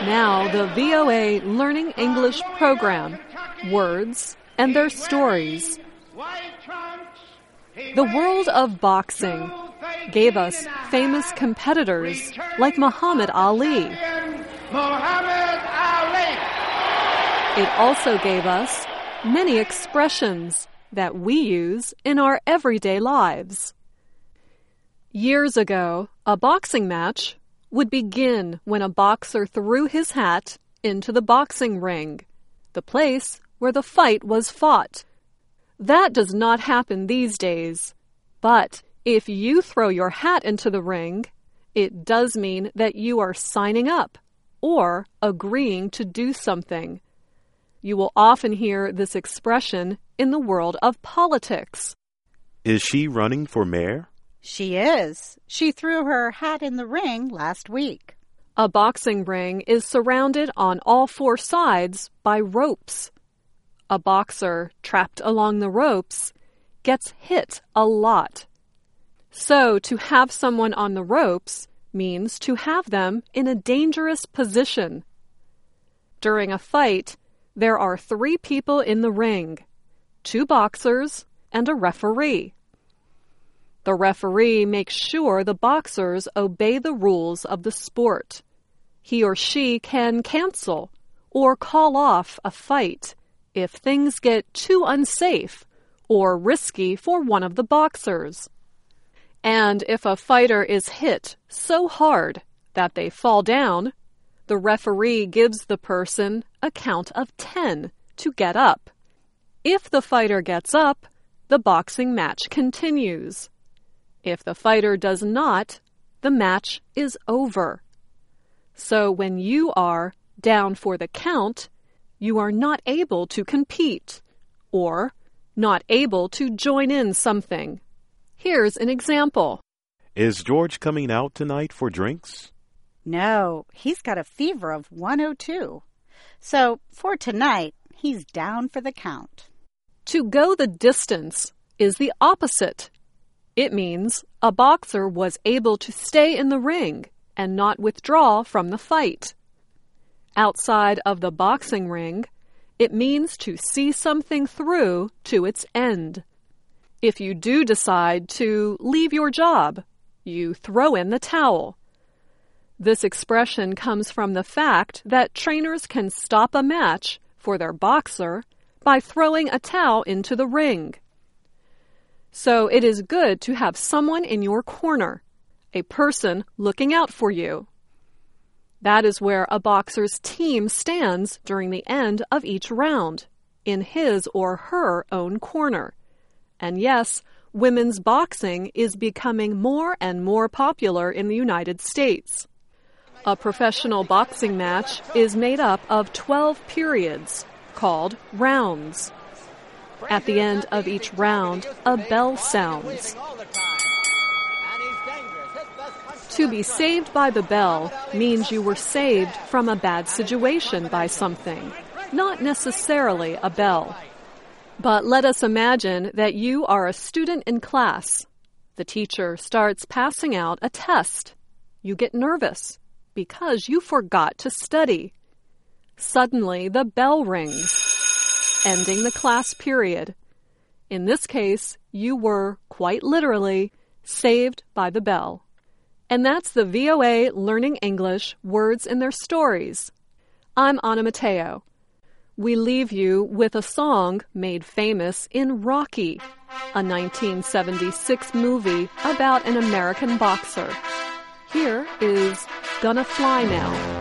Now the VOA Learning English program, Words and Their Stories. The world of boxing gave us famous competitors like Muhammad Ali. It also gave us many expressions that we use in our everyday lives. Years ago, a boxing match would begin when a boxer threw his hat into the boxing ring, the place where the fight was fought. That does not happen these days, but if you throw your hat into the ring, it does mean that you are signing up or agreeing to do something. You will often hear this expression in the world of politics. Is she running for mayor? She is. She threw her hat in the ring last week. A boxing ring is surrounded on all four sides by ropes. A boxer trapped along the ropes gets hit a lot. So to have someone on the ropes means to have them in a dangerous position. During a fight, there are 3 people in the ring, 2 boxers and a referee. The referee makes sure the boxers obey the rules of the sport. He or she can cancel or call off a fight if things get too unsafe or risky for one of the boxers. And if a fighter is hit so hard that they fall down, the referee gives the person a count of 10 to get up. If the fighter gets up, the boxing match continues. If the fighter does not, the match is over. So when you are down for the count, you are not able to compete or not able to join in something. Here's an example. Is George coming out tonight for drinks? No, he's got a fever of 102. So for tonight, he's down for the count. To go the distance is the opposite. It means a boxer was able to stay in the ring and not withdraw from the fight. Outside of the boxing ring, it means to see something through to its end. If you do decide to leave your job, you throw in the towel. This expression comes from the fact that trainers can stop a match for their boxer by throwing a towel into the ring. So it is good to have someone in your corner, a person looking out for you. That is where a boxer's team stands during the end of each round, in his or her own corner. And yes, women's boxing is becoming more and more popular in the United States. A professional boxing match is made up of 12 periods, called rounds. At the end of each round, a bell sounds. To be saved by the bell means you were saved from a bad situation by something, not necessarily a bell. But let us imagine that you are a student in class. The teacher starts passing out a test. You get nervous because you forgot to study. Suddenly, the bell rings, ending the class period. In this case, you were, quite literally, saved by the bell. And that's the VOA Learning English Words and Their Stories. I'm Anna Mateo. We leave you with a song made famous in Rocky, a 1976 movie about an American boxer. Here is Gonna Fly Now.